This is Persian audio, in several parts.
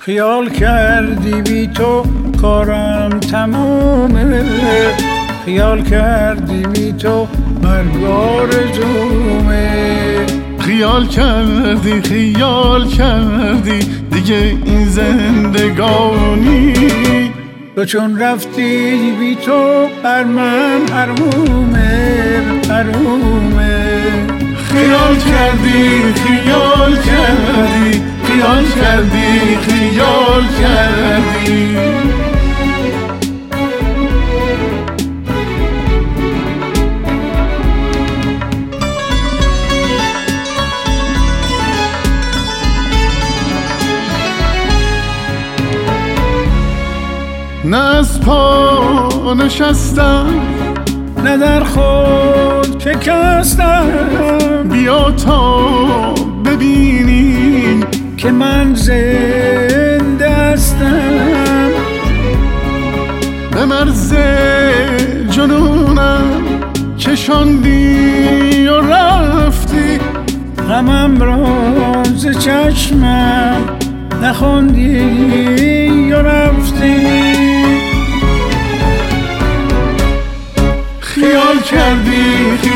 خیال کردی بی تو کارم تمومه، خیال کردی بی تو مرگ آرزومه. خیال کردی دیگه این زندگانی، تو چون رفتی بی تو بر من حرومه حرومه. خیال کردی نه از پا نشستم نه در خود شکستم، بیا تا ببینی که من زنده هستم. به مرز جنونم کشاندی و رفتی، غمم را ز چشمم نخوندی و رفتی. خیال کردی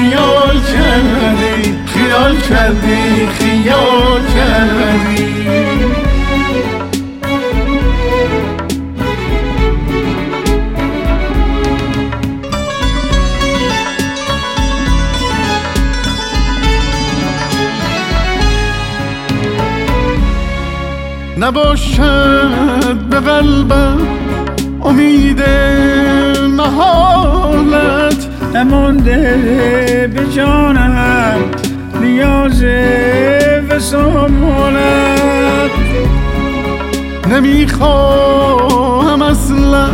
نباشد به قلبم امید محالت، نمانده به جانم نیاز وصالت. نمیخواهم اصلا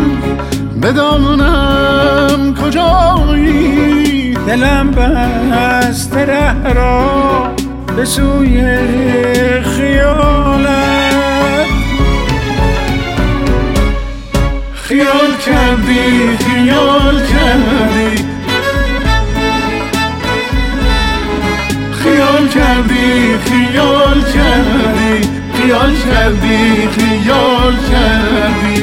بدانم کجایی، دلم بسته ره را به سوی خیالت. خیال کردی خیال کردی